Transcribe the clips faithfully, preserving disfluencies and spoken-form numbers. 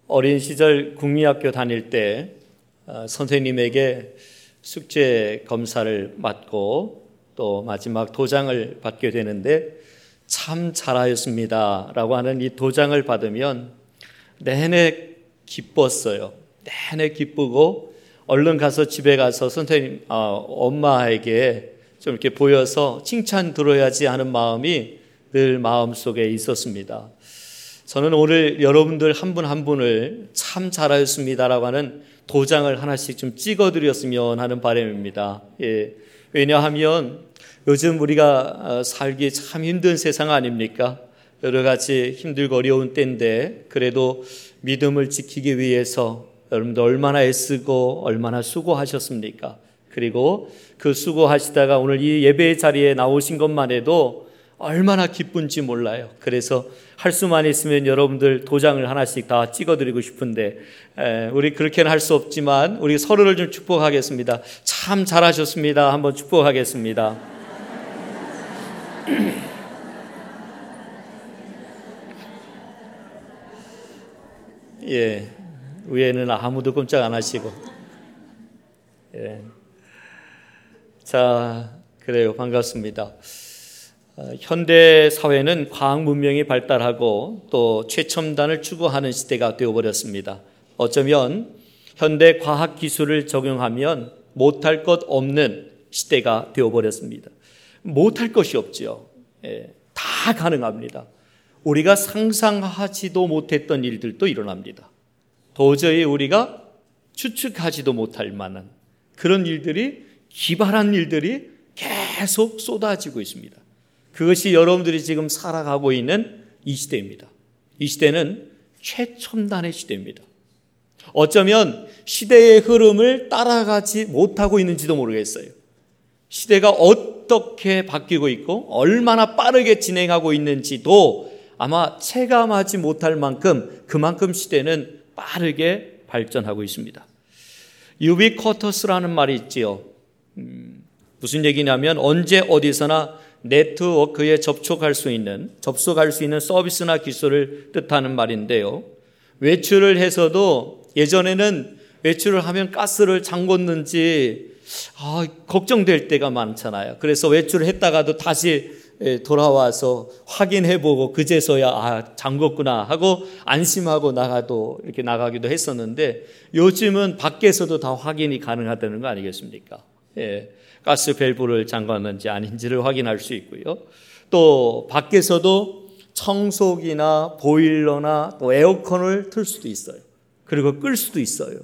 어린 시절 국민학교 다닐 때 선생님에게 숙제 검사를 맡고 또 마지막 도장을 받게 되는데 참 잘하였습니다 라고 하는 이 도장을 받으면 내내 기뻤어요. 내내 기쁘고 얼른 가서 집에 가서 선생님, 어, 엄마에게 좀 이렇게 보여서 칭찬 들어야지 하는 마음이 늘 마음속에 있었습니다. 저는 오늘 여러분들 한 분 한 분을 참 잘하였습니다라고 하는 도장을 하나씩 좀 찍어드렸으면 하는 바람입니다. 예. 왜냐하면 요즘 우리가 살기 참 힘든 세상 아닙니까? 여러 가지 힘들고 어려운 때인데 그래도 믿음을 지키기 위해서 여러분들 얼마나 애쓰고 얼마나 수고하셨습니까? 그리고 그 수고하시다가 오늘 이 예배 자리에 나오신 것만 해도 얼마나 기쁜지 몰라요. 그래서 할 수만 있으면 여러분들 도장을 하나씩 다 찍어드리고 싶은데 에, 우리 그렇게는 할 수 없지만 우리 서로를 좀 축복하겠습니다. 참 잘하셨습니다. 한번 축복하겠습니다. 예, 위에는 아무도 꼼짝 안 하시고 예. 자, 그래요. 반갑습니다. 현대 사회는 과학 문명이 발달하고 또 최첨단을 추구하는 시대가 되어버렸습니다. 어쩌면 현대 과학 기술을 적용하면 못할 것 없는 시대가 되어버렸습니다. 못할 것이 없죠. 예, 다 가능합니다. 우리가 상상하지도 못했던 일들도 일어납니다. 도저히 우리가 추측하지도 못할 만한 그런 일들이, 기발한 일들이 계속 쏟아지고 있습니다. 그것이 여러분들이 지금 살아가고 있는 이 시대입니다. 이 시대는 최첨단의 시대입니다. 어쩌면 시대의 흐름을 따라가지 못하고 있는지도 모르겠어요. 시대가 어떻게 바뀌고 있고 얼마나 빠르게 진행하고 있는지도 아마 체감하지 못할 만큼 그만큼 시대는 빠르게 발전하고 있습니다. 유비쿼터스라는 말이 있지요. 음, 무슨 얘기냐면 언제 어디서나 네트워크에 접촉할 수 있는, 접속할 수 있는 서비스나 기술을 뜻하는 말인데요. 외출을 해서도 예전에는 외출을 하면 가스를 잠궜는지 아, 걱정될 때가 많잖아요. 그래서 외출을 했다가도 다시 돌아와서 확인해보고 그제서야 아, 잠궜구나 하고 안심하고 나가도 이렇게 나가기도 했었는데 요즘은 밖에서도 다 확인이 가능하다는 거 아니겠습니까? 예. 가스 밸브를 잠갔는지 아닌지를 확인할 수 있고요. 또 밖에서도 청소기나 보일러나 또 에어컨을 틀 수도 있어요. 그리고 끌 수도 있어요.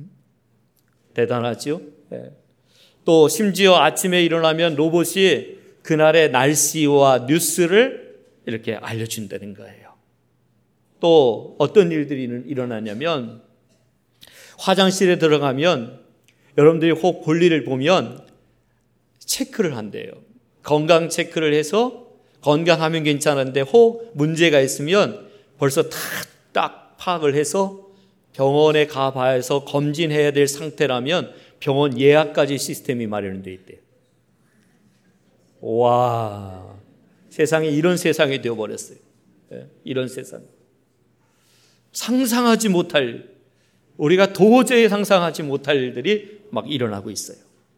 대단하죠? 네. 또 심지어 아침에 일어나면 로봇이 그날의 날씨와 뉴스를 이렇게 알려준다는 거예요. 또 어떤 일들이 일어나냐면 화장실에 들어가면 여러분들이 혹 볼일을 보면 체크를 한대요. 건강 체크를 해서 건강하면 괜찮은데 혹 문제가 있으면 벌써 다 딱 파악을 해서 병원에 가봐서 검진해야 될 상태라면 병원 예약까지 시스템이 마련되어 있대요. 와, 세상에 이런 세상이 되어버렸어요. 네, 이런 세상. 상상하지 못할, 우리가 도저히 상상하지 못할 일들이 막 일어나고 있어요.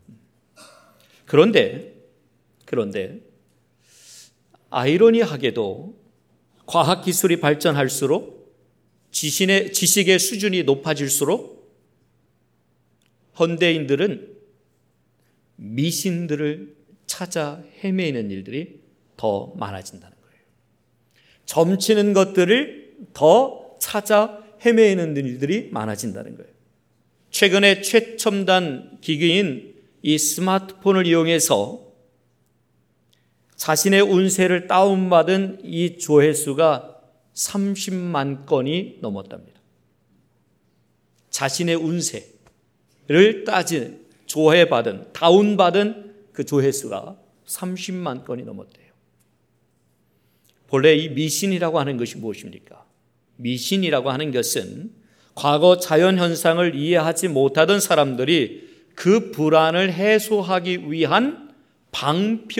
그런데, 그런데, 아이러니하게도 과학기술이 발전할수록 지식의, 지식의 수준이 높아질수록 현대인들은 미신들을 찾아 헤매는 일들이 더 많아진다는 거예요. 점치는 것들을 더 찾아 헤매는 일들이 많아진다는 거예요. 최근에 최첨단 기기인 이 스마트폰을 이용해서 자신의 운세를 다운받은 이 조회수가 삼십만 건이 넘었답니다. 자신의 운세를 따진, 조회받은, 다운받은 그 조회수가 삼십만 건이 넘었대요. 본래 이 미신이라고 하는 것이 무엇입니까? 미신이라고 하는 것은 과거 자연현상을 이해하지 못하던 사람들이 그 불안을 해소하기 위한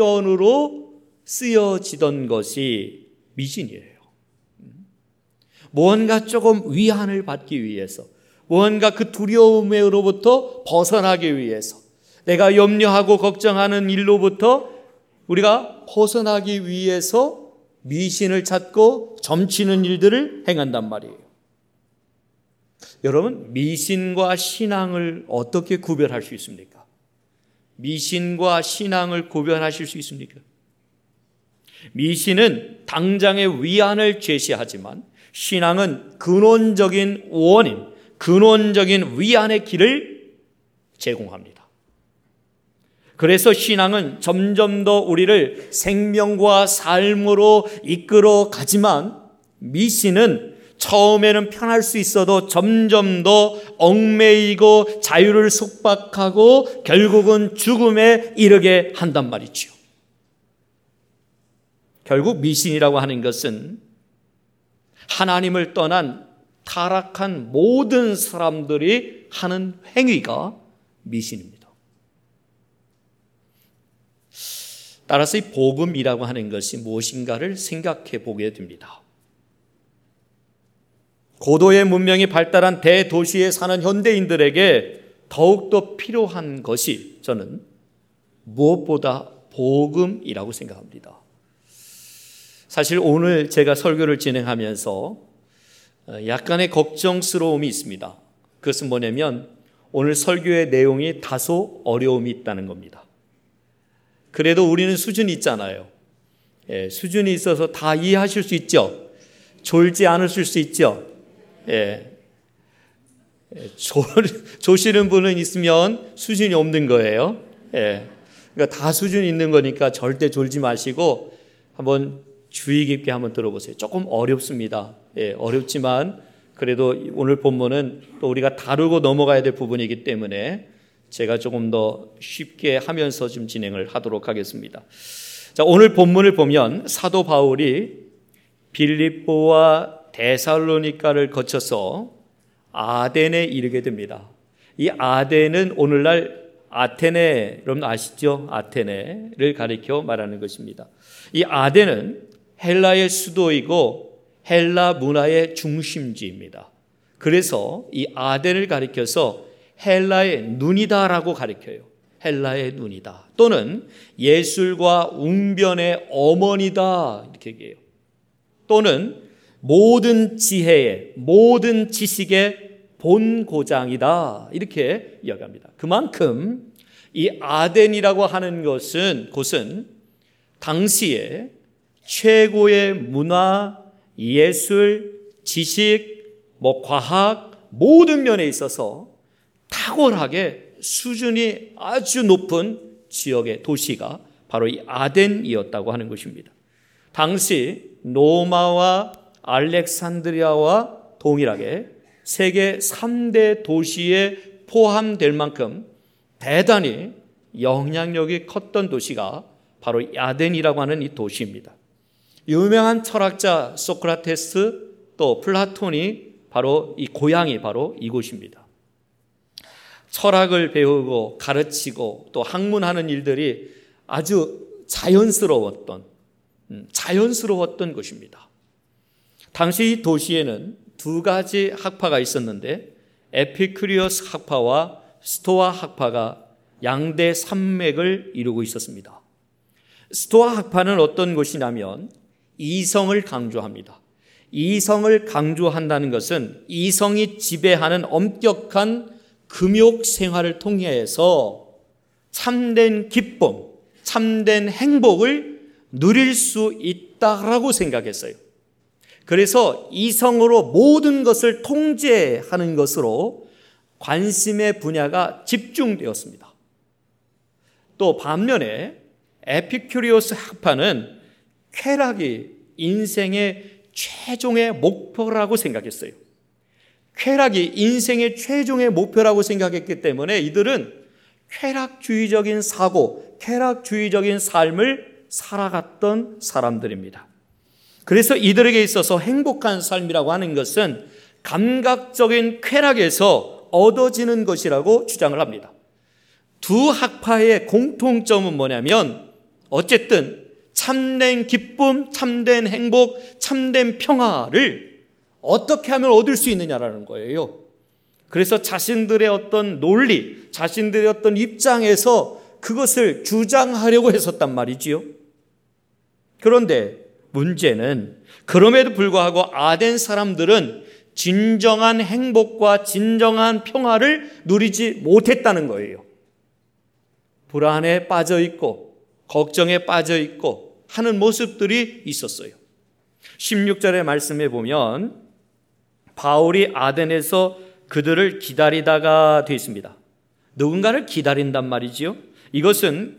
방편으로 쓰여지던 것이 미신이에요. 무언가 조금 위안을 받기 위해서, 무언가 그 두려움으로부터 벗어나기 위해서, 내가 염려하고 걱정하는 일로부터 우리가 벗어나기 위해서 미신을 찾고 점치는 일들을 행한단 말이에요. 여러분, 미신과 신앙을 어떻게 구별할 수 있습니까? 미신과 신앙을 구별하실 수 있습니까? 미신은 당장의 위안을 제시하지만 신앙은 근원적인 원인, 근원적인 위안의 길을 제공합니다. 그래서 신앙은 점점 더 우리를 생명과 삶으로 이끌어 가지만 미신은 처음에는 편할 수 있어도 점점 더 얽매이고 자유를 속박하고 결국은 죽음에 이르게 한단 말이죠. 결국 미신이라고 하는 것은 하나님을 떠난 타락한 모든 사람들이 하는 행위가 미신입니다. 따라서 이 복음이라고 하는 것이 무엇인가를 생각해 보게 됩니다. 고도의 문명이 발달한 대도시에 사는 현대인들에게 더욱더 필요한 것이 저는 무엇보다 복음이라고 생각합니다. 사실 오늘 제가 설교를 진행하면서 약간의 걱정스러움이 있습니다. 그것은 뭐냐면 오늘 설교의 내용이 다소 어려움이 있다는 겁니다. 그래도 우리는 수준이 있잖아요. 예, 수준이 있어서 다 이해하실 수 있죠. 졸지 않으실 수 있죠. 예, 조, 조시는 분은 있으면 수준이 없는 거예요. 예, 그러니까 다 수준이 있는 거니까 절대 졸지 마시고 한번 주의 깊게 한번 들어보세요. 조금 어렵습니다. 예, 어렵지만 그래도 오늘 본문은 또 우리가 다루고 넘어가야 될 부분이기 때문에 제가 조금 더 쉽게 하면서 좀 진행을 하도록 하겠습니다. 자, 오늘 본문을 보면 사도 바울이 빌립보와 데살로니가를 거쳐서 아덴에 이르게 됩니다. 이 아덴은 오늘날 아테네, 여러분 아시죠? 아테네를 가리켜 말하는 것입니다. 이 아덴은 헬라의 수도이고 헬라 문화의 중심지입니다. 그래서 이 아덴을 가리켜서 헬라의 눈이다라고 가리켜요. 헬라의 눈이다. 또는 예술과 웅변의 어머니다 이렇게 얘기해요. 또는 모든 지혜의, 모든 지식의 본고장이다 이렇게 이야기합니다. 그만큼 이 아덴이라고 하는 것은 곳은 당시에 최고의 문화, 예술, 지식, 뭐 과학 모든 면에 있어서 탁월하게 수준이 아주 높은 지역의 도시가 바로 이 아덴이었다고 하는 것입니다. 당시 로마와 알렉산드리아와 동일하게 세계 삼 대 도시에 포함될 만큼 대단히 영향력이 컸던 도시가 바로 아덴이라고 하는 이 도시입니다. 유명한 철학자 소크라테스 또 플라톤이 바로 이 고향이 바로 이곳입니다. 철학을 배우고 가르치고 또 학문하는 일들이 아주 자연스러웠던 자연스러웠던 것입니다. 당시 이 도시에는 두 가지 학파가 있었는데 에피큐리어스 학파와 스토아 학파가 양대 산맥을 이루고 있었습니다. 스토아 학파는 어떤 것이냐면 이성을 강조합니다. 이성을 강조한다는 것은 이성이 지배하는 엄격한 금욕 생활을 통해서 참된 기쁨, 참된 행복을 누릴 수 있다라고 생각했어요. 그래서 이성으로 모든 것을 통제하는 것으로 관심의 분야가 집중되었습니다. 또 반면에 에피큐리오스 학파는 쾌락이 인생의 최종의 목표라고 생각했어요. 쾌락이 인생의 최종의 목표라고 생각했기 때문에 이들은 쾌락주의적인 사고, 쾌락주의적인 삶을 살아갔던 사람들입니다. 그래서 이들에게 있어서 행복한 삶이라고 하는 것은 감각적인 쾌락에서 얻어지는 것이라고 주장을 합니다. 두 학파의 공통점은 뭐냐면 어쨌든 참된 기쁨, 참된 행복, 참된 평화를 어떻게 하면 얻을 수 있느냐라는 거예요. 그래서 자신들의 어떤 논리, 자신들의 어떤 입장에서 그것을 주장하려고 했었단 말이지요. 그런데 문제는 그럼에도 불구하고 아덴 사람들은 진정한 행복과 진정한 평화를 누리지 못했다는 거예요. 불안에 빠져 있고 걱정에 빠져 있고 하는 모습들이 있었어요. 십육 절의 말씀에 보면 바울이 아덴에서 그들을 기다리다가 되어 있습니다. 누군가를 기다린단 말이지요. 이것은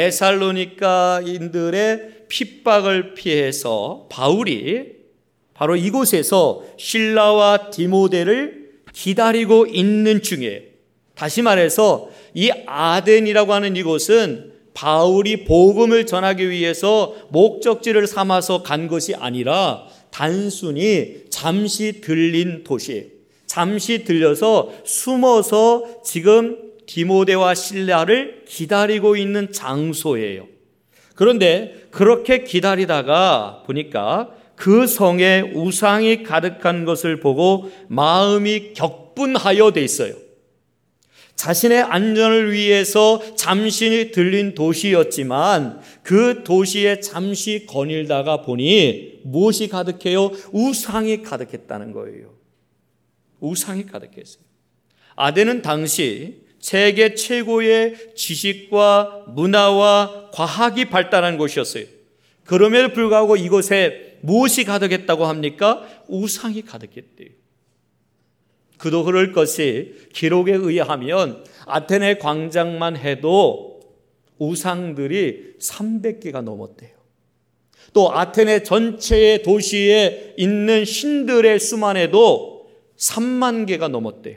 데살로니가인들의 핍박을 피해서 바울이 바로 이곳에서 실라와 디모데를 기다리고 있는 중이에요. 다시 말해서 이 아덴이라고 하는 이곳은 바울이 복음을 전하기 위해서 목적지를 삼아서 간 것이 아니라 단순히 잠시 들린 도시예요. 잠시 들려서 숨어서 지금 디모데와 실라를 기다리고 있는 장소예요. 그런데 그렇게 기다리다가 보니까 그 성에 우상이 가득한 것을 보고 마음이 격분하여 돼 있어요. 자신의 안전을 위해서 잠시 들린 도시였지만 그 도시에 잠시 거닐다가 보니 무엇이 가득해요? 우상이 가득했다는 거예요. 우상이 가득했어요. 아덴은 당시 세계 최고의 지식과 문화와 과학이 발달한 곳이었어요. 그럼에도 불구하고 이곳에 무엇이 가득했다고 합니까? 우상이 가득했대요. 그도 그럴 것이 기록에 의하면 아테네 광장만 해도 우상들이 삼백 개가 넘었대요. 또 아테네 전체의 도시에 있는 신들의 수만 해도 삼만 개가 넘었대요.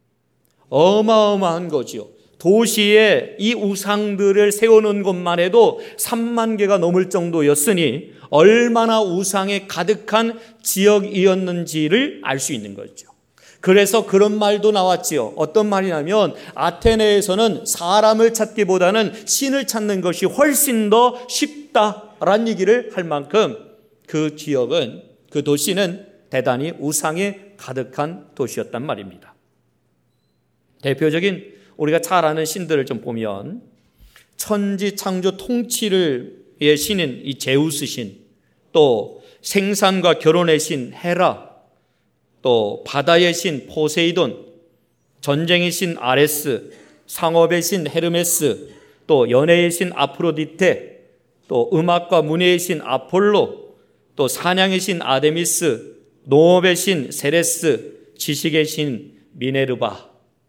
어마어마한 거지요. 도시에 이 우상들을 세워놓은 것만 해도 삼만 개가 넘을 정도였으니 얼마나 우상에 가득한 지역이었는지를 알 수 있는 거죠. 그래서 그런 말도 나왔지요. 어떤 말이냐면 아테네에서는 사람을 찾기보다는 신을 찾는 것이 훨씬 더 쉽다라는 얘기를 할 만큼 그 지역은, 그 도시는 대단히 우상에 가득한 도시였단 말입니다. 대표적인 우리가 잘 아는 신들을 좀 보면 천지 창조 통치를 신인 이 제우스 신, 또 생산과 결혼의 신 헤라, 또 바다의 신 포세이돈, 전쟁의 신 아레스, 상업의 신 헤르메스, 또 연애의 신 아프로디테, 또 음악과 문예의 신 아폴로, 또 사냥의 신 아데미스, 농업의 신 세레스, 지식의 신 미네르바.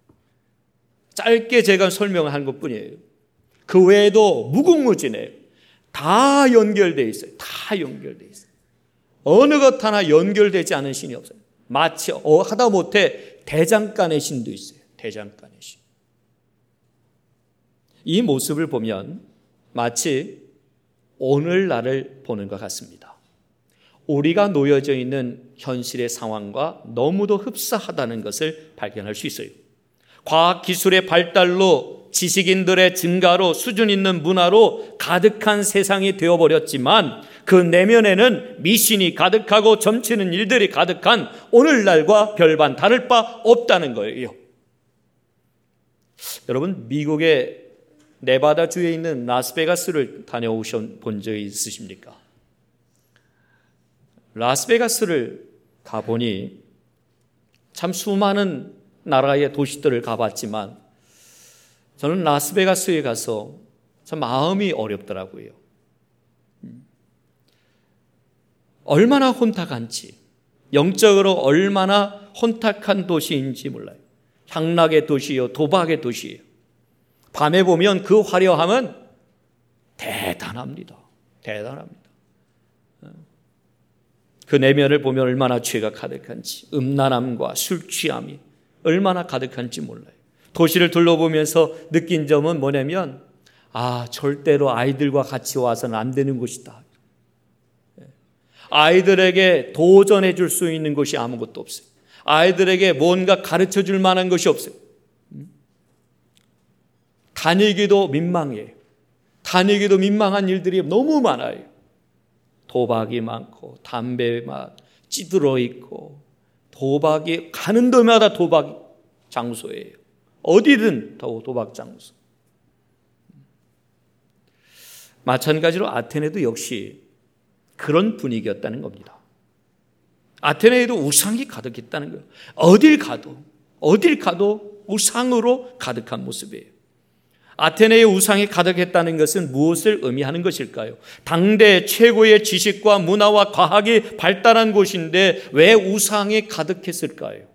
짧게 제가 설명한 것뿐이에요. 그 외에도 무궁무진해요. 다 연결되어 있어요. 다 연결되어 있어요. 어느 것 하나 연결되지 않은 신이 없어요. 마치 어, 하다 못해 대장간의 신도 있어요. 대장간의 신. 이 모습을 보면 마치 오늘날을 보는 것 같습니다. 우리가 놓여져 있는 현실의 상황과 너무도 흡사하다는 것을 발견할 수 있어요. 과학기술의 발달로 지식인들의 증가로 수준 있는 문화로 가득한 세상이 되어버렸지만 그 내면에는 미신이 가득하고 점치는 일들이 가득한 오늘날과 별반 다를 바 없다는 거예요. 여러분, 미국의 네바다주에 있는 라스베가스를 다녀오신 본 적이 있으십니까? 라스베가스를 가보니 참 수많은 나라의 도시들을 가봤지만 저는 라스베가스에 가서 참 마음이 어렵더라고요. 얼마나 혼탁한지, 영적으로 얼마나 혼탁한 도시인지 몰라요. 향락의 도시요, 도박의 도시예요. 밤에 보면 그 화려함은 대단합니다. 대단합니다. 그 내면을 보면 얼마나 죄가 가득한지, 음란함과 술 취함이 얼마나 가득한지 몰라요. 도시를 둘러보면서 느낀 점은 뭐냐면 아, 절대로 아이들과 같이 와서는 안 되는 곳이다. 아이들에게 도전해 줄 수 있는 것이 아무것도 없어요. 아이들에게 뭔가 가르쳐 줄 만한 것이 없어요. 다니기도 민망해요. 다니기도 민망한 일들이 너무 많아요. 도박이 많고 담배 막 찌들어 있고 도박이 가는 데마다 도박 장소예요. 어디든 도박 장소. 마찬가지로 아테네도 역시 그런 분위기였다는 겁니다. 아테네에도 우상이 가득했다는 거예요. 어딜 가도 어딜 가도 우상으로 가득한 모습이에요. 아테네의 우상이 가득했다는 것은 무엇을 의미하는 것일까요? 당대 최고의 지식과 문화와 과학이 발달한 곳인데 왜 우상이 가득했을까요?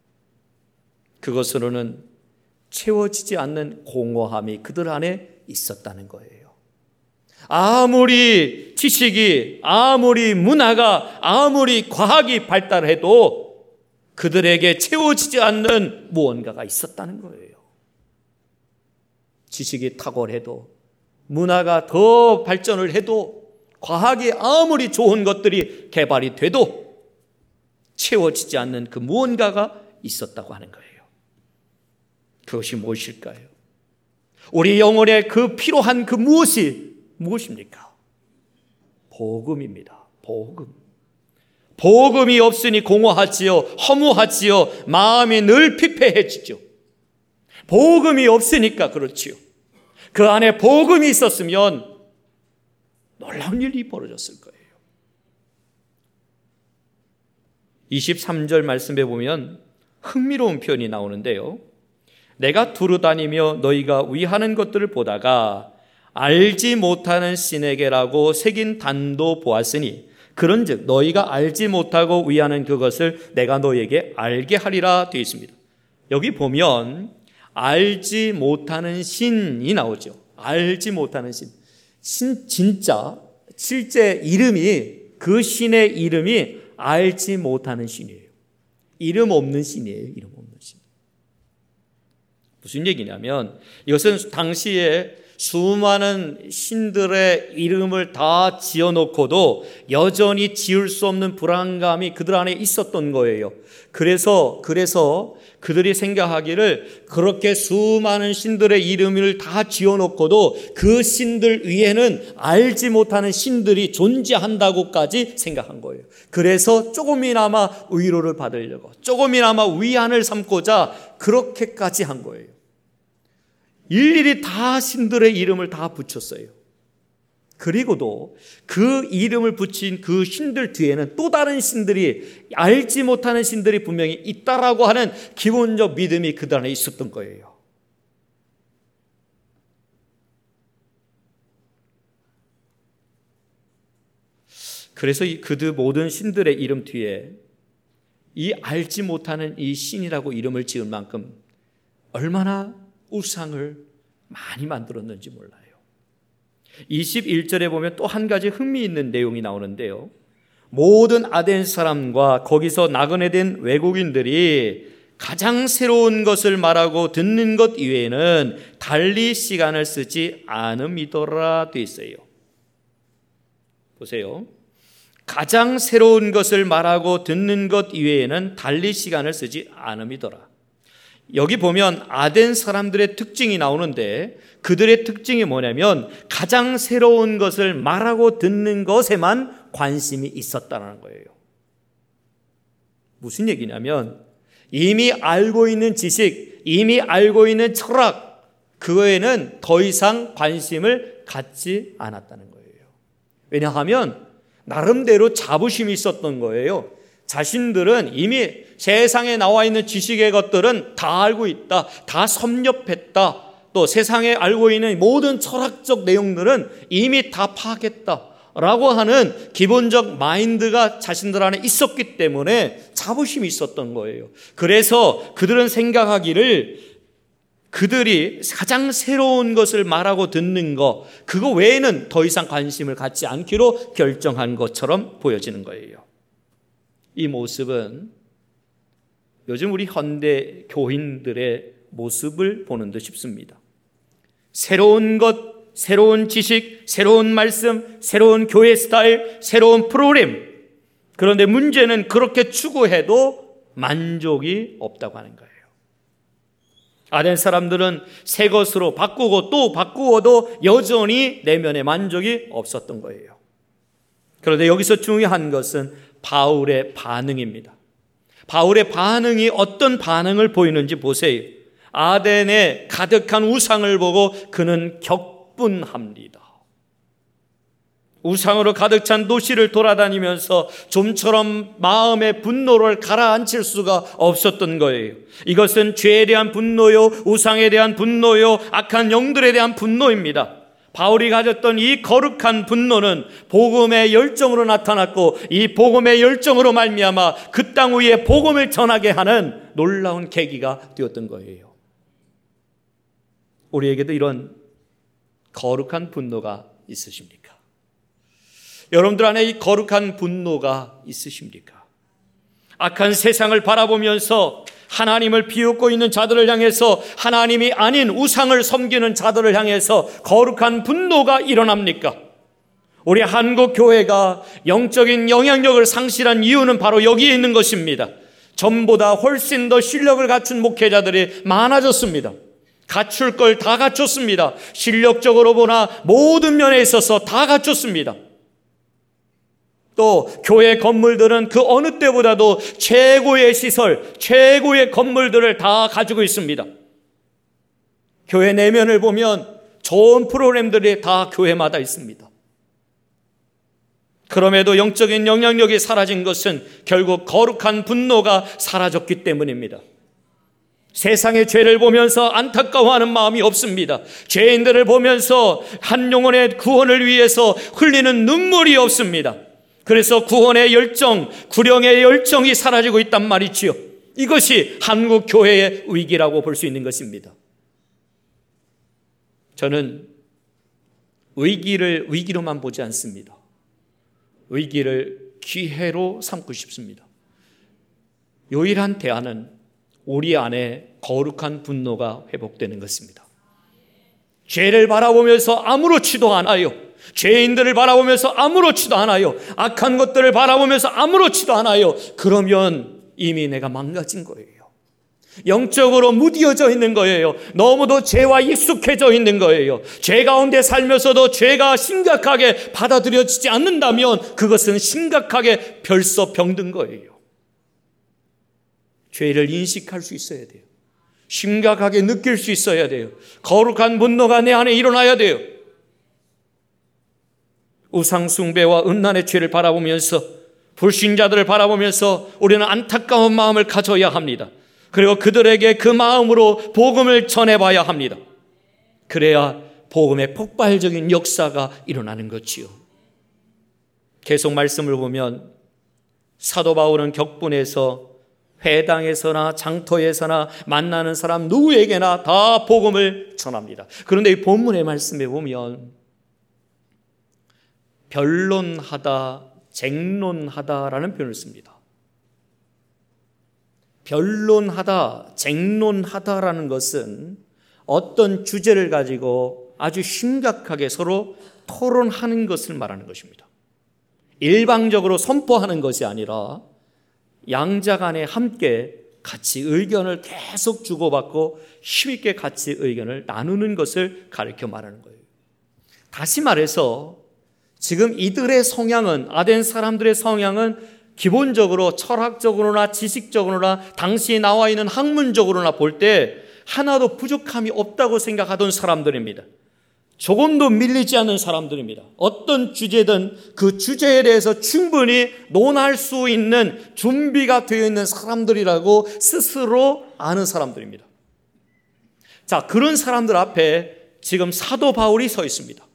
그것으로는 채워지지 않는 공허함이 그들 안에 있었다는 거예요. 아무리 지식이, 아무리 문화가, 아무리 과학이 발달해도 그들에게 채워지지 않는 무언가가 있었다는 거예요. 지식이 탁월해도, 문화가 더 발전을 해도, 과학이 아무리 좋은 것들이 개발이 돼도 채워지지 않는 그 무언가가 있었다고 하는 거예요. 그것이 무엇일까요? 우리 영혼에 그 필요한 그 무엇이 무엇입니까? 복음입니다. 복음. 복음이 없으니 공허하지요, 허무하지요, 마음이 늘 피폐해지죠. 복음이 없으니까 그렇지요. 그 안에 복음이 있었으면 놀라운 일이 벌어졌을 거예요. 이십삼 절 말씀에 보면 흥미로운 표현이 나오는데요. 내가 두루 다니며 너희가 위하는 것들을 보다가 알지 못하는 신에게라고 새긴 단도 보았으니 그런즉 너희가 알지 못하고 위하는 그것을 내가 너희에게 알게 하리라 되어 있습니다. 여기 보면 알지 못하는 신이 나오죠. 알지 못하는 신. 신 진짜 실제 이름이 그 신의 이름이 알지 못하는 신이에요. 이름 없는 신이에요. 이름 없는 신. 무슨 얘기냐면 이것은 당시에 수많은 신들의 이름을 다 지어놓고도 여전히 지을 수 없는 불안감이 그들 안에 있었던 거예요. 그래서 그래서 그들이 생각하기를 그렇게 수많은 신들의 이름을 다 지어놓고도 그 신들 위에는 알지 못하는 신들이 존재한다고까지 생각한 거예요. 그래서 조금이나마 위로를 받으려고, 조금이나마 위안을 삼고자 그렇게까지 한 거예요. 일일이 다 신들의 이름을 다 붙였어요. 그리고도 그 이름을 붙인 그 신들 뒤에는 또 다른 신들이, 알지 못하는 신들이 분명히 있다라고 하는 기본적 믿음이 그들 안에 있었던 거예요. 그래서 그들 모든 신들의 이름 뒤에 이 알지 못하는 이 신이라고 이름을 지을 만큼 얼마나 우상을 많이 만들었는지 몰라요. 이십일 절에 보면 또 한 가지 흥미있는 내용이 나오는데요. 모든 아덴 사람과 거기서 나그네 된 외국인들이 가장 새로운 것을 말하고 듣는 것 이외에는 달리 시간을 쓰지 않음이더라 되어 있어요. 보세요. 가장 새로운 것을 말하고 듣는 것 이외에는 달리 시간을 쓰지 않음이더라. 여기 보면 아덴 사람들의 특징이 나오는데 그들의 특징이 뭐냐면 가장 새로운 것을 말하고 듣는 것에만 관심이 있었다는 거예요. 무슨 얘기냐면 이미 알고 있는 지식, 이미 알고 있는 철학, 그거에는 더 이상 관심을 갖지 않았다는 거예요. 왜냐하면 나름대로 자부심이 있었던 거예요. 자신들은 이미 세상에 나와 있는 지식의 것들은 다 알고 있다, 다 섭렵했다, 또 세상에 알고 있는 모든 철학적 내용들은 이미 다 파악했다라고 하는 기본적 마인드가 자신들 안에 있었기 때문에 자부심이 있었던 거예요. 그래서 그들은 생각하기를 그들이 가장 새로운 것을 말하고 듣는 것, 그거 외에는 더 이상 관심을 갖지 않기로 결정한 것처럼 보여지는 거예요. 이 모습은 요즘 우리 현대 교인들의 모습을 보는 듯 싶습니다. 새로운 것, 새로운 지식, 새로운 말씀, 새로운 교회 스타일, 새로운 프로그램. 그런데 문제는 그렇게 추구해도 만족이 없다고 하는 거예요. 아덴 사람들은 새 것으로 바꾸고 또 바꾸어도 여전히 내면의 만족이 없었던 거예요. 그런데 여기서 중요한 것은 바울의 반응입니다. 바울의 반응이 어떤 반응을 보이는지 보세요. 아덴에 가득한 우상을 보고 그는 격분합니다. 우상으로 가득 찬 도시를 돌아다니면서 좀처럼 마음의 분노를 가라앉힐 수가 없었던 거예요. 이것은 죄에 대한 분노요, 우상에 대한 분노요, 악한 영들에 대한 분노입니다. 바울이 가졌던 이 거룩한 분노는 복음의 열정으로 나타났고, 이 복음의 열정으로 말미암아 그 땅 위에 복음을 전하게 하는 놀라운 계기가 되었던 거예요. 우리에게도 이런 거룩한 분노가 있으십니까? 여러분들 안에 이 거룩한 분노가 있으십니까? 악한 세상을 바라보면서 하나님을 비웃고 있는 자들을 향해서, 하나님이 아닌 우상을 섬기는 자들을 향해서 거룩한 분노가 일어납니까? 우리 한국 교회가 영적인 영향력을 상실한 이유는 바로 여기에 있는 것입니다. 전보다 훨씬 더 실력을 갖춘 목회자들이 많아졌습니다. 갖출 걸 다 갖췄습니다. 실력적으로 보나 모든 면에 있어서 다 갖췄습니다. 또 교회 건물들은 그 어느 때보다도 최고의 시설, 최고의 건물들을 다 가지고 있습니다. 교회 내면을 보면 좋은 프로그램들이 다 교회마다 있습니다. 그럼에도 영적인 영향력이 사라진 것은 결국 거룩한 분노가 사라졌기 때문입니다. 세상의 죄를 보면서 안타까워하는 마음이 없습니다. 죄인들을 보면서 한 영혼의 구원을 위해서 흘리는 눈물이 없습니다. 그래서 구원의 열정, 구령의 열정이 사라지고 있단 말이지요. 이것이 한국 교회의 위기라고 볼 수 있는 것입니다. 저는 위기를 위기로만 보지 않습니다. 위기를 기회로 삼고 싶습니다. 유일한 대안은 우리 안에 거룩한 분노가 회복되는 것입니다. 죄를 바라보면서 아무렇지도 않아요. 죄인들을 바라보면서 아무렇지도 않아요. 악한 것들을 바라보면서 아무렇지도 않아요. 그러면 이미 내가 망가진 거예요. 영적으로 무디어져 있는 거예요. 너무도 죄와 익숙해져 있는 거예요. 죄 가운데 살면서도 죄가 심각하게 받아들여지지 않는다면 그것은 심각하게 벌써 병든 거예요. 죄를 인식할 수 있어야 돼요. 심각하게 느낄 수 있어야 돼요. 거룩한 분노가 내 안에 일어나야 돼요. 우상숭배와 음란의 죄를 바라보면서, 불신자들을 바라보면서 우리는 안타까운 마음을 가져야 합니다. 그리고 그들에게 그 마음으로 복음을 전해봐야 합니다. 그래야 복음의 폭발적인 역사가 일어나는 거지요. 계속 말씀을 보면 사도 바울은 격분해서 회당에서나 장터에서나 만나는 사람 누구에게나 다 복음을 전합니다. 그런데 이 본문의 말씀에 보면 변론하다, 쟁론하다라는 표현을 씁니다. 변론하다, 쟁론하다라는 것은 어떤 주제를 가지고 아주 심각하게 서로 토론하는 것을 말하는 것입니다. 일방적으로 선포하는 것이 아니라 양자 간에 함께 같이 의견을 계속 주고받고 힘있게 같이 의견을 나누는 것을 가르쳐 말하는 거예요. 다시 말해서 지금 이들의 성향은, 아덴 사람들의 성향은 기본적으로 철학적으로나 지식적으로나 당시 나와 있는 학문적으로나 볼 때 하나도 부족함이 없다고 생각하던 사람들입니다. 조금도 밀리지 않는 사람들입니다. 어떤 주제든 그 주제에 대해서 충분히 논할 수 있는 준비가 되어 있는 사람들이라고 스스로 아는 사람들입니다. 자, 그런 사람들 앞에 지금 사도 바울이 서 있습니다.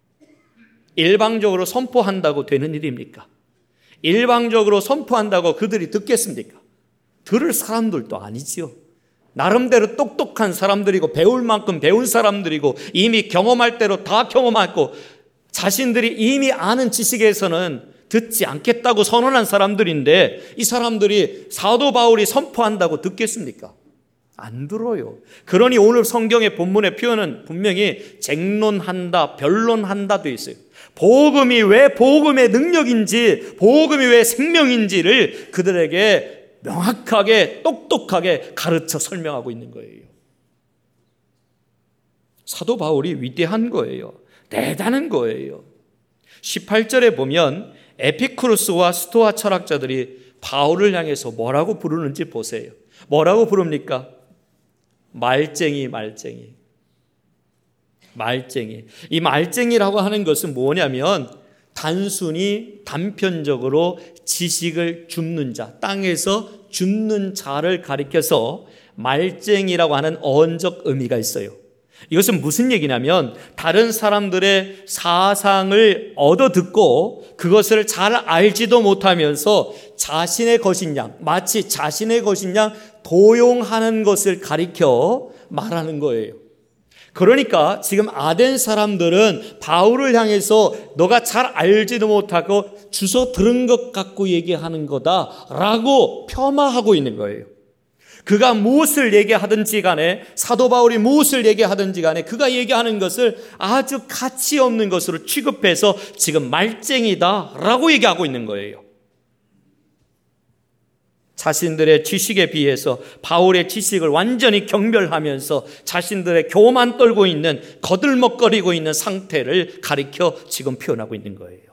일방적으로 선포한다고 되는 일입니까? 일방적으로 선포한다고 그들이 듣겠습니까? 들을 사람들도 아니지요. 나름대로 똑똑한 사람들이고 배울 만큼 배운 사람들이고 이미 경험할 대로 다 경험했고 자신들이 이미 아는 지식에서는 듣지 않겠다고 선언한 사람들인데 이 사람들이 사도 바울이 선포한다고 듣겠습니까? 안 들어요. 그러니 오늘 성경의 본문의 표현은 분명히 쟁론한다, 변론한다 되어 있어요. 복음이 왜 복음의 능력인지, 복음이 왜 생명인지를 그들에게 명확하게 똑똑하게 가르쳐 설명하고 있는 거예요. 사도 바울이 위대한 거예요. 대단한 거예요. 십팔 절에 보면 에피쿠로스와 스토아 철학자들이 바울을 향해서 뭐라고 부르는지 보세요. 뭐라고 부릅니까? 말쟁이, 말쟁이. 말쟁이. 이 말쟁이라고 하는 것은 뭐냐면 단순히 단편적으로 지식을 줍는 자, 땅에서 줍는 자를 가리켜서 말쟁이라고 하는 어원적 의미가 있어요. 이것은 무슨 얘기냐면 다른 사람들의 사상을 얻어듣고 그것을 잘 알지도 못하면서 자신의 것인 양, 마치 자신의 것인 양 도용하는 것을 가리켜 말하는 거예요. 그러니까 지금 아덴 사람들은 바울을 향해서 너가 잘 알지도 못하고 주워 들은 것 갖고 얘기하는 거다라고 폄하하고 있는 거예요. 그가 무엇을 얘기하든지 간에, 사도 바울이 무엇을 얘기하든지 간에 그가 얘기하는 것을 아주 가치 없는 것으로 취급해서 지금 말쟁이다라고 얘기하고 있는 거예요. 자신들의 지식에 비해서 바울의 지식을 완전히 경멸하면서 자신들의 교만 떨고 있는, 거들먹거리고 있는 상태를 가리켜 지금 표현하고 있는 거예요.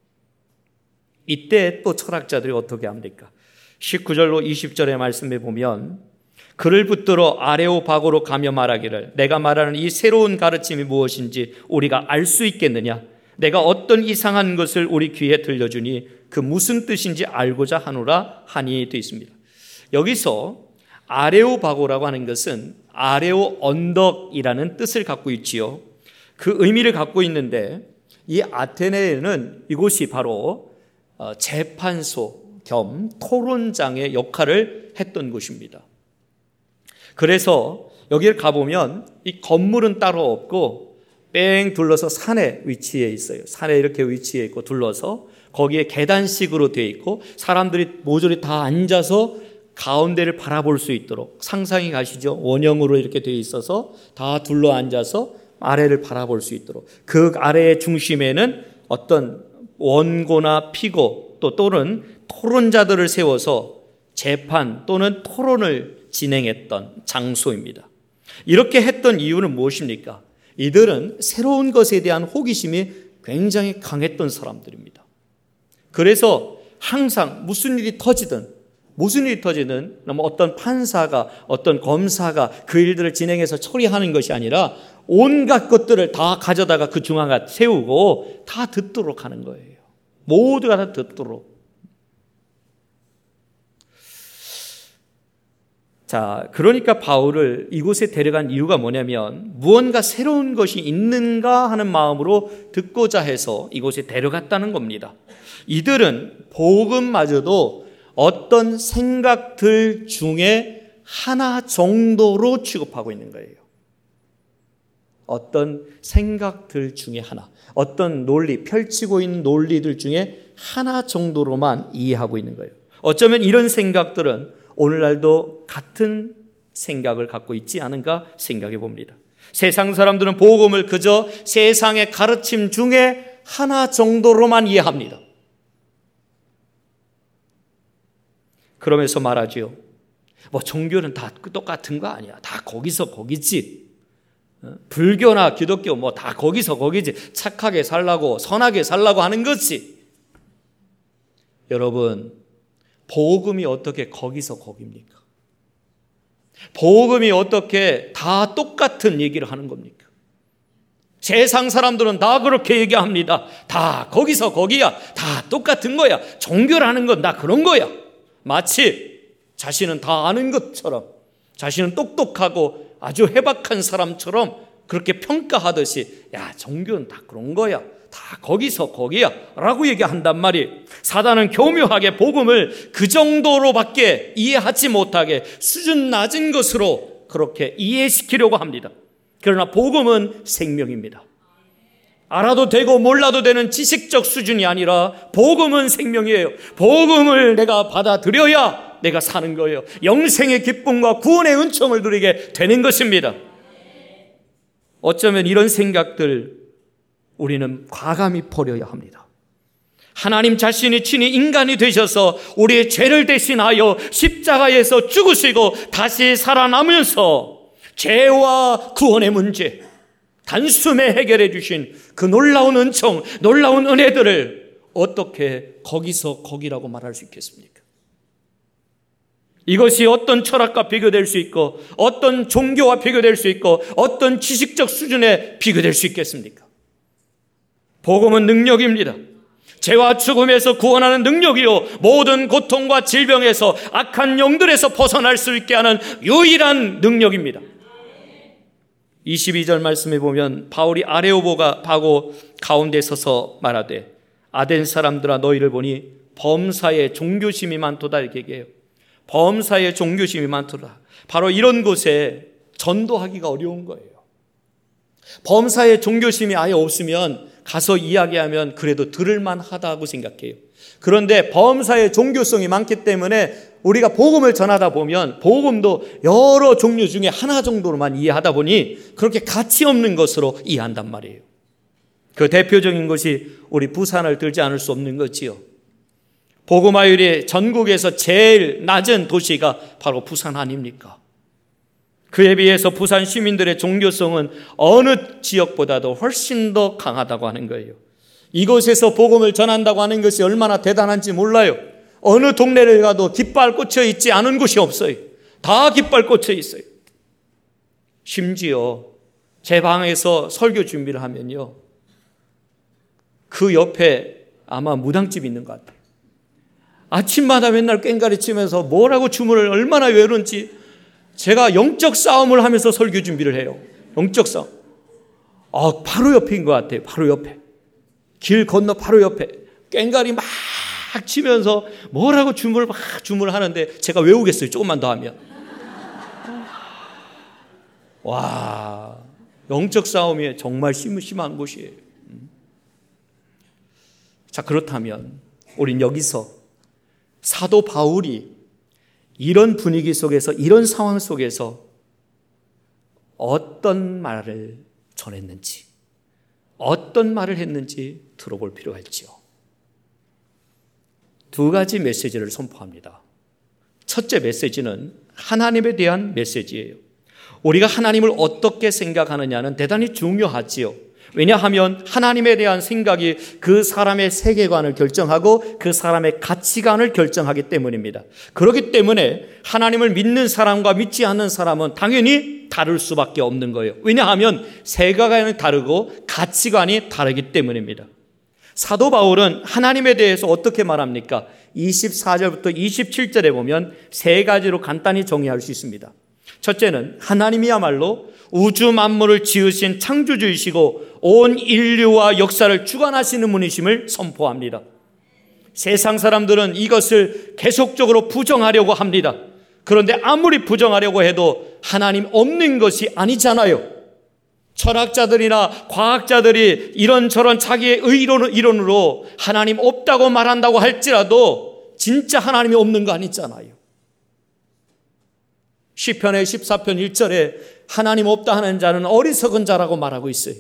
이때 또 철학자들이 어떻게 합니까? 십구 절로 이십 절의 말씀에 보면 그를 붙들어 아레오바고로 가며 말하기를 내가 말하는 이 새로운 가르침이 무엇인지 우리가 알 수 있겠느냐? 내가 어떤 이상한 것을 우리 귀에 들려주니 그 무슨 뜻인지 알고자 하노라 하니 되어 있습니다. 여기서 아레오바고라고 하는 것은 아레오 언덕이라는 뜻을 갖고 있지요. 그 의미를 갖고 있는데 이 아테네에는 이곳이 바로 재판소 겸 토론장의 역할을 했던 곳입니다. 그래서 여기를 가보면 이 건물은 따로 없고 뺑 둘러서 산에 위치해 있어요. 산에 이렇게 위치해 있고 둘러서 거기에 계단식으로 되어 있고 사람들이 모조리 다 앉아서 가운데를 바라볼 수 있도록 상상이 가시죠? 원형으로 이렇게 되어 있어서 다 둘러 앉아서 아래를 바라볼 수 있도록 그 아래의 중심에는 어떤 원고나 피고 또 또는 토론자들을 세워서 재판 또는 토론을 진행했던 장소입니다. 이렇게 했던 이유는 무엇입니까? 이들은 새로운 것에 대한 호기심이 굉장히 강했던 사람들입니다. 그래서 항상 무슨 일이 터지든 무슨 일이 터지든 어떤 판사가 어떤 검사가 그 일들을 진행해서 처리하는 것이 아니라 온갖 것들을 다 가져다가 그 중앙에 세우고 다 듣도록 하는 거예요. 모두가 다 듣도록. 자, 그러니까 바울을 이곳에 데려간 이유가 뭐냐면 무언가 새로운 것이 있는가 하는 마음으로 듣고자 해서 이곳에 데려갔다는 겁니다. 이들은 복음마저도 어떤 생각들 중에 하나 정도로 취급하고 있는 거예요. 어떤 생각들 중에 하나, 어떤 논리, 펼치고 있는 논리들 중에 하나 정도로만 이해하고 있는 거예요. 어쩌면 이런 생각들은 오늘날도 같은 생각을 갖고 있지 않은가 생각해 봅니다. 세상 사람들은 복음을 그저 세상의 가르침 중에 하나 정도로만 이해합니다. 그러면서 말하지요. 뭐 종교는 다 똑같은 거 아니야. 다 거기서 거기지. 불교나 기독교 뭐 다 거기서 거기지. 착하게 살라고 선하게 살라고 하는 거지. 여러분, 복음이 어떻게 거기서 거기입니까? 복음이 어떻게 다 똑같은 얘기를 하는 겁니까? 세상 사람들은 다 그렇게 얘기합니다. 다 거기서 거기야. 다 똑같은 거야. 종교라는 건 다 그런 거야. 마치 자신은 다 아는 것처럼, 자신은 똑똑하고 아주 해박한 사람처럼 그렇게 평가하듯이, 야, 종교는 다 그런 거야. 다 거기서 거기야 라고 얘기한단 말이에요. 사단은 교묘하게 복음을 그 정도로밖에 이해하지 못하게 수준 낮은 것으로 그렇게 이해시키려고 합니다. 그러나 복음은 생명입니다. 알아도 되고 몰라도 되는 지식적 수준이 아니라 복음은 생명이에요. 복음을 내가 받아들여야 내가 사는 거예요. 영생의 기쁨과 구원의 은총을 누리게 되는 것입니다. 어쩌면 이런 생각들 우리는 과감히 버려야 합니다. 하나님 자신이 친히 인간이 되셔서 우리의 죄를 대신하여 십자가에서 죽으시고 다시 살아나면서 죄와 구원의 문제 단숨에 해결해 주신 그 놀라운 은총, 놀라운 은혜들을 어떻게 거기서 거기라고 말할 수 있겠습니까? 이것이 어떤 철학과 비교될 수 있고 어떤 종교와 비교될 수 있고 어떤 지식적 수준에 비교될 수 있겠습니까? 복음은 능력입니다. 죄와 죽음에서 구원하는 능력이요, 모든 고통과 질병에서 악한 영들에서 벗어날 수 있게 하는 유일한 능력입니다. 이십이 절 말씀에 보면 바울이 아레오보가 바고 가운데 서서 말하되 아덴 사람들아 너희를 보니 범사에 종교심이 많도다 이렇게 얘기해요. 범사에 종교심이 많도다. 바로 이런 곳에 전도하기가 어려운 거예요. 범사에 종교심이 아예 없으면 가서 이야기하면 그래도 들을만 하다고 생각해요. 그런데 범사에 종교성이 많기 때문에 우리가 복음을 전하다 보면 복음도 여러 종류 중에 하나 정도로만 이해하다 보니 그렇게 가치 없는 것으로 이해한단 말이에요. 그 대표적인 것이 우리 부산을 들지 않을 수 없는 거지요. 복음화율이 전국에서 제일 낮은 도시가 바로 부산 아닙니까? 그에 비해서 부산 시민들의 종교성은 어느 지역보다도 훨씬 더 강하다고 하는 거예요. 이곳에서 복음을 전한다고 하는 것이 얼마나 대단한지 몰라요. 어느 동네를 가도 깃발 꽂혀 있지 않은 곳이 없어요. 다 깃발 꽂혀 있어요. 심지어 제 방에서 설교 준비를 하면요, 그 옆에 아마 무당집이 있는 것 같아요. 아침마다 맨날 꽹가리 치면서 뭐라고 주문을 얼마나 외우는지 제가 영적 싸움을 하면서 설교 준비를 해요. 영적 싸움. 아, 바로 옆인 것 같아요. 바로 옆에. 길 건너 바로 옆에. 꽹가리 막 치면서 뭐라고 주문을 막 주문을 하는데 제가 외우겠어요. 조금만 더 하면. 와, 영적 싸움이 정말 심한 곳이에요. 자, 그렇다면 우린 여기서 사도 바울이 이런 분위기 속에서, 이런 상황 속에서 어떤 말을 전했는지, 어떤 말을 했는지 들어볼 필요가 있죠. 두 가지 메시지를 선포합니다. 첫째 메시지는 하나님에 대한 메시지예요. 우리가 하나님을 어떻게 생각하느냐는 대단히 중요하지요. 왜냐하면 하나님에 대한 생각이 그 사람의 세계관을 결정하고 그 사람의 가치관을 결정하기 때문입니다. 그렇기 때문에 하나님을 믿는 사람과 믿지 않는 사람은 당연히 다를 수밖에 없는 거예요. 왜냐하면 세계관이 다르고 가치관이 다르기 때문입니다. 사도 바울은 하나님에 대해서 어떻게 말합니까? 이십사 절부터 이십칠 절에 보면 세 가지로 간단히 정의할 수 있습니다. 첫째는 하나님이야말로 우주 만물을 지으신 창조주이시고 온 인류와 역사를 주관하시는 분이심을 선포합니다. 세상 사람들은 이것을 계속적으로 부정하려고 합니다. 그런데 아무리 부정하려고 해도 하나님 없는 것이 아니잖아요. 철학자들이나 과학자들이 이런저런 자기의 의론, 이론으로 하나님 없다고 말한다고 할지라도 진짜 하나님이 없는 거 아니잖아요. 시편의 십사 편 일 절에 하나님 없다 하는 자는 어리석은 자라고 말하고 있어요.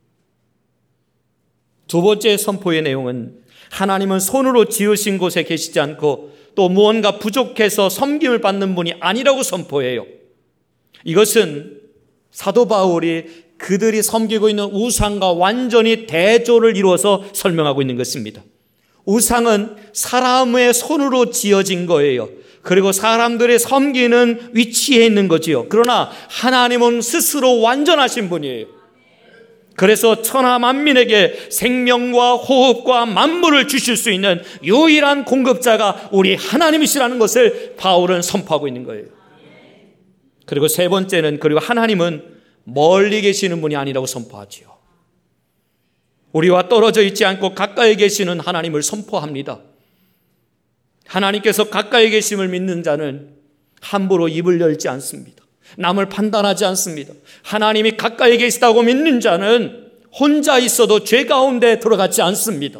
두 번째 선포의 내용은 하나님은 손으로 지으신 곳에 계시지 않고 또 무언가 부족해서 섬김을 받는 분이 아니라고 선포해요. 이것은 사도 바울이 그들이 섬기고 있는 우상과 완전히 대조를 이루어서 설명하고 있는 것입니다. 우상은 사람의 손으로 지어진 거예요. 그리고 사람들의 섬기는 위치에 있는 거지요. 그러나 하나님은 스스로 완전하신 분이에요. 그래서 천하 만민에게 생명과 호흡과 만물을 주실 수 있는 유일한 공급자가 우리 하나님이시라는 것을 바울은 선포하고 있는 거예요. 그리고 세 번째는, 그리고 하나님은 멀리 계시는 분이 아니라고 선포하지요. 우리와 떨어져 있지 않고 가까이 계시는 하나님을 선포합니다. 하나님께서 가까이 계심을 믿는 자는 함부로 입을 열지 않습니다. 남을 판단하지 않습니다. 하나님이 가까이 계시다고 믿는 자는 혼자 있어도 죄 가운데 들어가지 않습니다.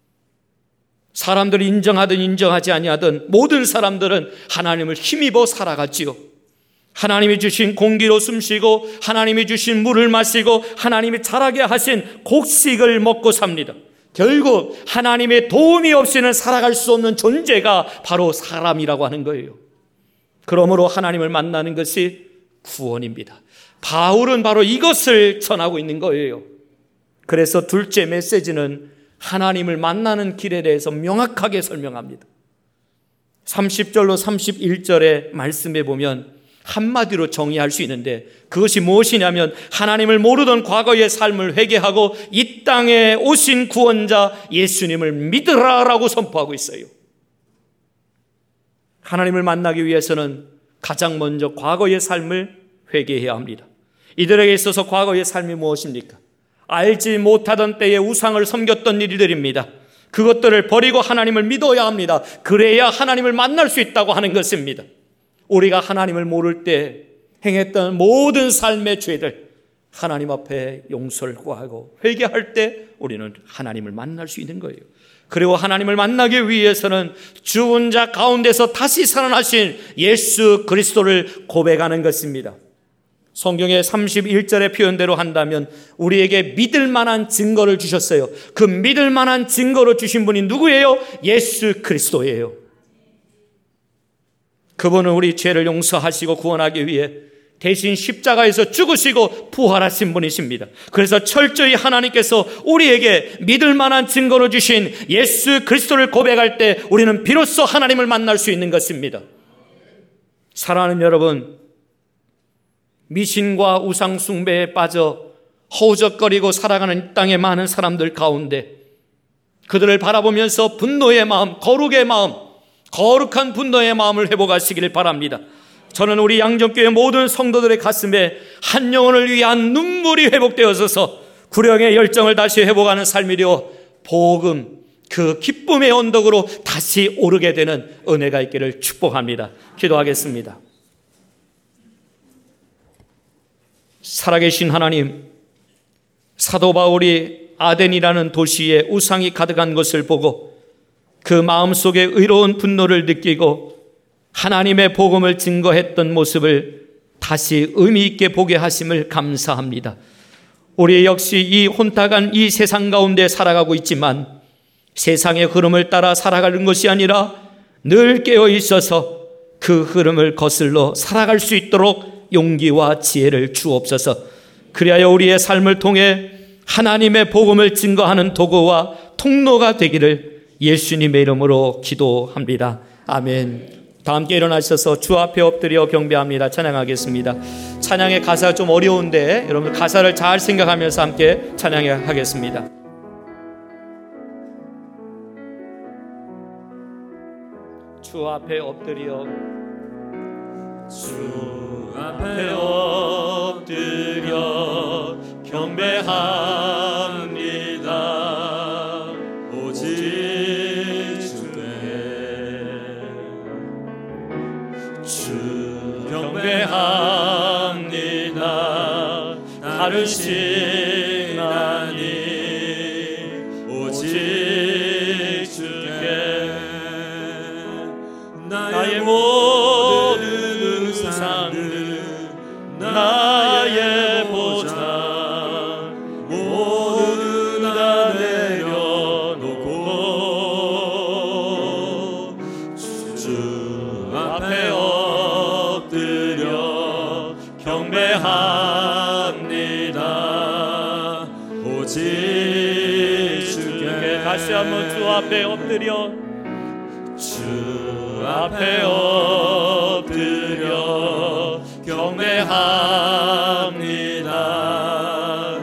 사람들이 인정하든 인정하지 아니하든 모든 사람들은 하나님을 힘입어 살아가지요. 하나님이 주신 공기로 숨쉬고 하나님이 주신 물을 마시고 하나님이 자라게 하신 곡식을 먹고 삽니다. 결국 하나님의 도움이 없이는 살아갈 수 없는 존재가 바로 사람이라고 하는 거예요. 그러므로 하나님을 만나는 것이 구원입니다. 바울은 바로 이것을 전하고 있는 거예요. 그래서 둘째 메시지는 하나님을 만나는 길에 대해서 명확하게 설명합니다. 삼십 절로 삼십일 절의 말씀에 보면 한마디로 정의할 수 있는데, 그것이 무엇이냐면 하나님을 모르던 과거의 삶을 회개하고 이 땅에 오신 구원자 예수님을 믿으라라고 선포하고 있어요. 하나님을 만나기 위해서는 가장 먼저 과거의 삶을 회개해야 합니다. 이들에게 있어서 과거의 삶이 무엇입니까? 알지 못하던 때에 우상을 섬겼던 일들입니다. 그것들을 버리고 하나님을 믿어야 합니다. 그래야 하나님을 만날 수 있다고 하는 것입니다. 우리가 하나님을 모를 때 행했던 모든 삶의 죄들, 하나님 앞에 용서를 구하고 회개할 때 우리는 하나님을 만날 수 있는 거예요. 그리고 하나님을 만나기 위해서는 죽은 자 가운데서 다시 살아나신 예수 그리스도를 고백하는 것입니다. 성경의 삼십일 절의 표현대로 한다면 우리에게 믿을 만한 증거를 주셨어요. 그 믿을 만한 증거로 주신 분이 누구예요? 예수 그리스도예요. 그분은 우리 죄를 용서하시고 구원하기 위해 대신 십자가에서 죽으시고 부활하신 분이십니다. 그래서 철저히 하나님께서 우리에게 믿을 만한 증거로 주신 예수 그리스도를 고백할 때 우리는 비로소 하나님을 만날 수 있는 것입니다. 사랑하는 여러분, 미신과 우상 숭배에 빠져 허우적거리고 살아가는 땅의 많은 사람들 가운데 그들을 바라보면서 분노의 마음, 거룩의 마음, 거룩한 분노의 마음을 회복하시기를 바랍니다. 저는 우리 양정교회 모든 성도들의 가슴에 한 영혼을 위한 눈물이 회복되어서 구령의 열정을 다시 회복하는 삶이려 복음, 그 기쁨의 언덕으로 다시 오르게 되는 은혜가 있기를 축복합니다. 기도하겠습니다. 살아계신 하나님, 사도 바울이 아덴이라는 도시에 우상이 가득한 것을 보고 그 마음속에 의로운 분노를 느끼고 하나님의 복음을 증거했던 모습을 다시 의미 있게 보게 하심을 감사합니다. 우리 역시 이 혼탁한 이 세상 가운데 살아가고 있지만 세상의 흐름을 따라 살아가는 것이 아니라 늘 깨어 있어서 그 흐름을 거슬러 살아갈 수 있도록 용기와 지혜를 주옵소서. 그리하여 우리의 삶을 통해 하나님의 복음을 증거하는 도구와 통로가 되기를 예수님의 이름으로 기도합니다. 아멘. 다 함께 일어나셔서 주 앞에 엎드려 경배합니다. 찬양하겠습니다. 찬양의 가사가 좀 어려운데 여러분 가사를 잘 생각하면서 함께 찬양하겠습니다. 주 앞에 엎드려 주 앞에 엎드려 경배합니다. 오직 주께 주 경배합니다. 다른 신하니 오직 주께 나의 모든 우상들 나의 보장 모두 다 내려놓고 주 앞에 엎드려 경배합니다. 오직 주께 다시 한번 주 앞에 엎드려 주 앞에 엎드려 경배합니다.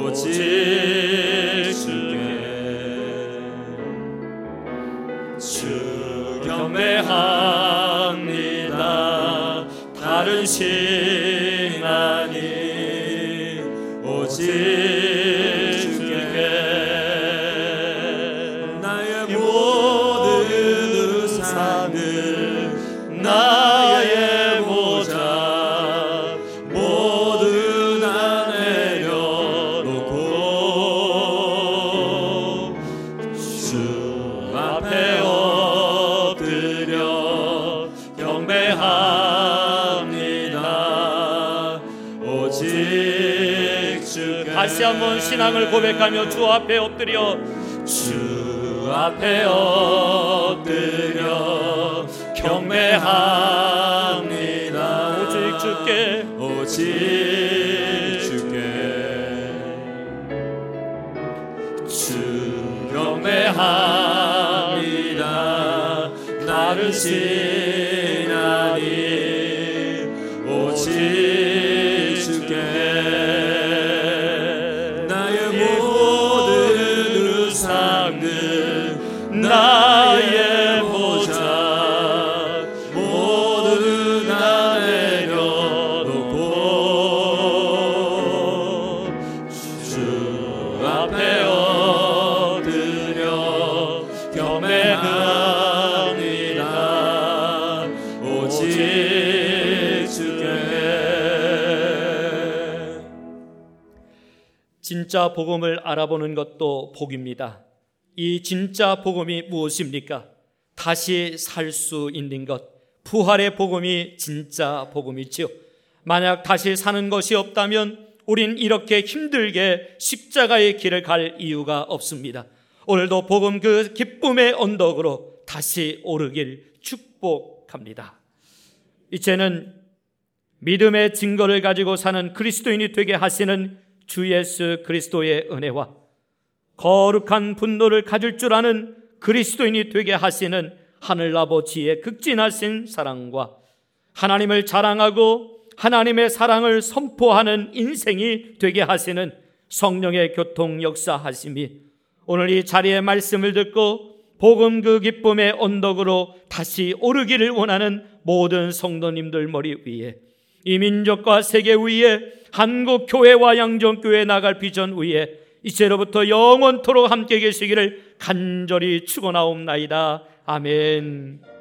오직 주께 주 경배합니다. 다른 신 아니 오직 주께 나의 모든 우상을 나의 보좌 모두 다 내려놓고 주 앞에 엎드려 경배합니다. 오직 주께 다시 한번 신앙을 고백하며 주 앞에 엎드려 주 앞에 엎드려 경배합니다. 오직 주께 오직 주께 주 경배합니다. 다른 크신 하나님 오직 주께 나의 모든 의상은 나의 보장 모두 다 내려놓고 주 앞에 엎드려 경배합니다. 오직 주께. 진짜 복음을 알아보는 것도 복입니다. 이 진짜 복음이 무엇입니까? 다시 살 수 있는 것, 부활의 복음이 진짜 복음이지요. 만약 다시 사는 것이 없다면 우린 이렇게 힘들게 십자가의 길을 갈 이유가 없습니다. 오늘도 복음 그 기쁨의 언덕으로 다시 오르길 축복합니다. 이제는 믿음의 증거를 가지고 사는 그리스도인이 되게 하시는 주 예수 그리스도의 은혜와 거룩한 분노를 가질 줄 아는 그리스도인이 되게 하시는 하늘아버지의 극진하신 사랑과 하나님을 자랑하고 하나님의 사랑을 선포하는 인생이 되게 하시는 성령의 교통 역사하심이 오늘 이 자리의 말씀을 듣고 복음 그 기쁨의 언덕으로 다시 오르기를 원하는 모든 성도님들 머리 위에, 이 민족과 세계 위에, 한국 교회와 양정교회 나갈 비전 위에 이제로부터 영원토록 함께 계시기를 간절히 축원하옵나이다. 아멘.